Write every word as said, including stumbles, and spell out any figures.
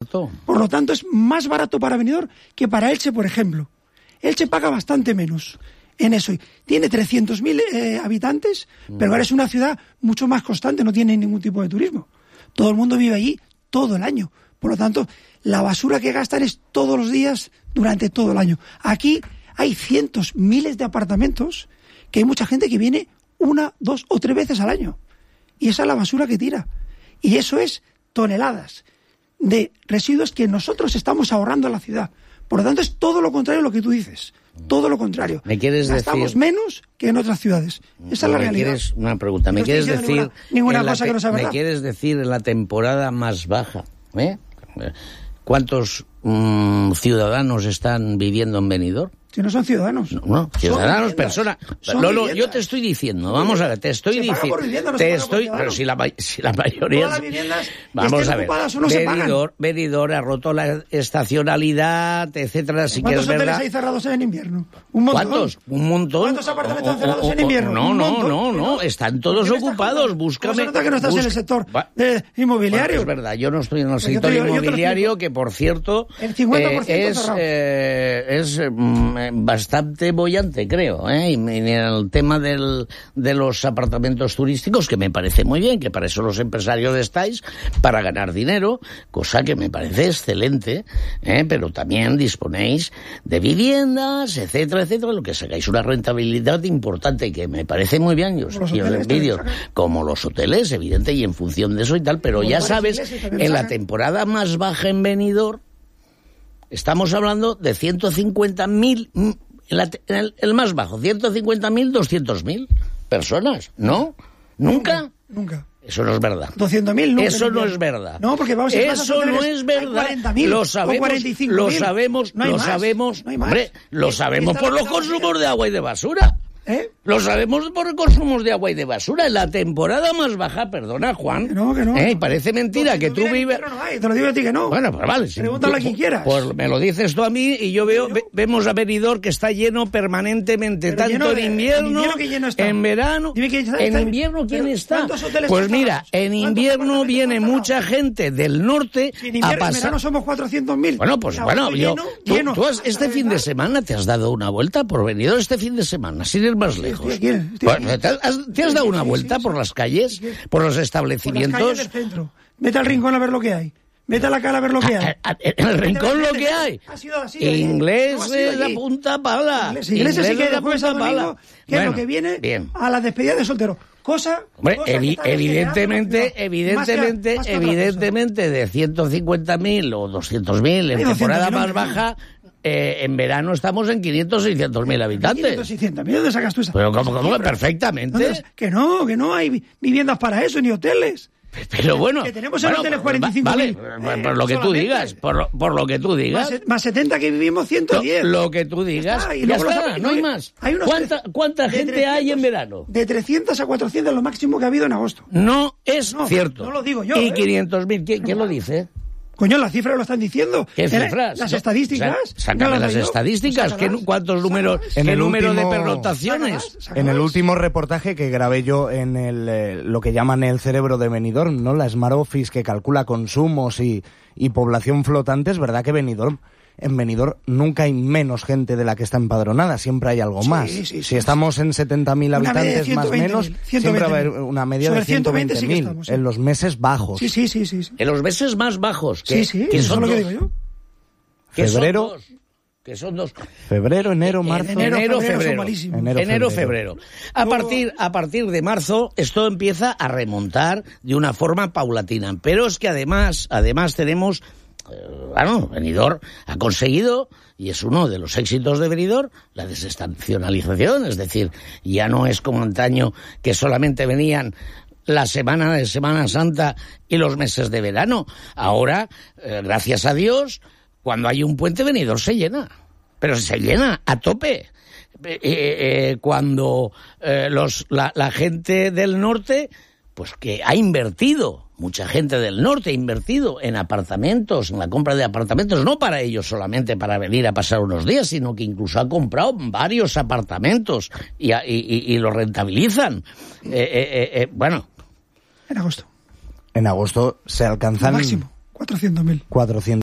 cierto. Por lo tanto, es más barato para Benidorm que para Elche, por ejemplo. Elche paga bastante menos en eso. Tiene trescientos mil eh, habitantes, mm. pero ahora es una ciudad mucho más constante, no tiene ningún tipo de turismo. Todo el mundo vive allí todo el año. Por lo tanto, la basura que gastan es todos los días durante todo el año. Aquí hay cientos, miles de apartamentos que hay mucha gente que viene una, dos o tres veces al año. Y esa es la basura que tira. Y eso es toneladas de residuos que nosotros estamos ahorrando en la ciudad. Por lo tanto, es todo lo contrario a lo que tú dices. Todo lo contrario. ¿Me quieres Gastamos decir... menos que en otras ciudades. Esa es la me realidad. Quieres, una pregunta. ¿Me no quieres decir... Ninguna, ninguna cosa te, que no sea verdad. ¿Me quieres decir en la temporada más baja? ¿eh? ¿Cuántos mmm, ciudadanos están viviendo en Benidorm? Si no son ciudadanos. No, no ciudadanos, personas. Lolo, yo te estoy diciendo, vamos a ver, te estoy diciendo. No te estoy, pero si la, si la mayoría. Todas las viviendas vamos a ver. No Benidorm, Benidorm ha roto la estacionalidad, etcétera, sí que es verdad. ¿Cuántos hoteles hay cerrados en invierno? ¿Un montón? ¿Cuántos? Un montón. ¿Cuántos apartamentos están cerrados en invierno? No, no, no, no, están todos ocupados. Búscame. Se nota que no estás en el sector de inmobiliario. Es verdad, yo no estoy en el sector inmobiliario, que por cierto el cincuenta por ciento es bastante bollante, creo, ¿eh? Y en el tema del, de los apartamentos turísticos, que me parece muy bien, que para eso los empresarios estáis, para ganar dinero, cosa que me parece excelente, ¿eh? Pero también disponéis de viviendas, etcétera, etcétera, lo que sacáis una rentabilidad importante, que me parece muy bien, yo os envidio, como los hoteles, evidente, y en función de eso y tal, pero ya sabes, en la temporada más baja en Benidorm, estamos hablando de ciento cincuenta mil, en el, el más bajo, ciento cincuenta mil, doscientos mil personas, ¿no? ¿Nunca? Nunca. Nunca. Eso no es verdad. doscientos mil nunca. Eso no es verdad. No, porque vamos a Eso no es verdad. cuarenta mil, lo sabemos, cuarenta y cinco lo mil. sabemos, no lo más, sabemos, no hombre, lo sabemos por los consumos de agua y de basura. ¿Eh? Lo sabemos por consumos de agua y de basura. En la temporada más baja, perdona, Juan. Que no, que no. ¿Eh? Parece mentira no, si que tú vives... No hay, te lo digo a ti que no. Bueno, pues vale. Si pregúntale a quien quieras. Pues me lo dices tú a mí y yo veo, ve, vemos a Benidorm que está lleno permanentemente, Pero tanto lleno, en invierno, en, invierno lleno está. en verano. Dime quién está, en está, invierno, ¿quién está? Pues mira, en invierno viene mucha gente del norte si en invierno, a pasar... En verano somos cuatrocientos mil. Bueno, pues o sea, bueno, yo, lleno, tú, lleno. tú has, este fin de semana te has dado una vuelta por Benidorm este fin de semana, sin ir más lejos. Estoy aquí, estoy aquí. Bueno, ¿te, has, ¿Te has dado una vuelta por las calles, por los establecimientos? Por las calles del centro. Vete al rincón a ver lo que hay. Vete a la cara a ver lo que hay. A, a, en el rincón lo que hay. Ha sido así. Inglés es la punta pala. Inglés, inglés así que de jueves a domingo, que bueno, es lo que viene bien. a la despedida de soltero. Cosa, Hombre, cosa evi evidentemente, que evidentemente, más que, más que evidentemente de ciento cincuenta mil o doscientos mil en temporada más baja, eh, en verano estamos en quinientos, seiscientos mil habitantes. quinientos, seiscientos mil, ¿dónde sacas tú esa? Pero como, como, perfectamente. Que no, que no hay viviendas para eso, ni hoteles. Pero bueno, que tenemos bueno, en hoteles cuarenta y cinco mil. Vale, por lo que tú digas, por lo, por lo que tú digas. Más, más setenta que vivimos ciento diez. Lo, lo que tú digas. Ah, y ya luego está, los, no hay más. Hay ¿Cuánta, cuánta gente trescientos, hay en verano? De trescientos a cuatrocientos lo máximo que ha habido en agosto. No es no, cierto. No lo digo yo. Y ¿eh? quinientos mil, ¿quién, ¿quién lo dice? Coño, las cifras lo están diciendo. ¿Qué cifras? Las estadísticas. O sea, sácame las estadísticas. ¿Qué, ¿Cuántos números, en qué el número último, de pernotaciones? Sácalas, sácalas. En el último reportaje que grabé yo en el, eh, lo que llaman el cerebro de Benidorm, ¿no? La Smart Office que calcula consumos y, y población flotante, es verdad que Benidorm, en Benidorm nunca hay menos gente de la que está empadronada, siempre hay algo sí, más. Sí, sí, si estamos en setenta mil habitantes más o menos, siempre va a haber una media Sobre de ciento veinte mil sí estamos, sí. en los meses bajos. Sí, sí, sí, sí, sí. En los meses más bajos. Sí, Que, sí, que eso son es lo que dos. digo yo. Que Febrero. Son dos. Que son dos. Febrero, enero, marzo. Enero, enero, febrero. febrero. Enero, Enero, enero febrero. A partir, a partir de marzo, esto empieza a remontar de una forma paulatina. Pero es que además, además tenemos, eh, bueno, Benidorm ha conseguido, y es uno de los éxitos de Benidorm, la desestacionalización. Es decir, ya no es como antaño que solamente venían la semana de Semana Santa y los meses de verano. Ahora, eh, gracias a Dios, cuando hay un puente, Benidorm se llena. Pero se llena a tope. Eh, eh, cuando eh, los, la, la gente del norte, pues que ha invertido, mucha gente del norte ha invertido en apartamentos, en la compra de apartamentos, no para ellos solamente para venir a pasar unos días, sino que incluso ha comprado varios apartamentos y, y, y, y lo rentabilizan. Eh, eh, eh, bueno. En agosto. En agosto se alcanzan... Máximo, cuatrocientos mil. cuatrocientos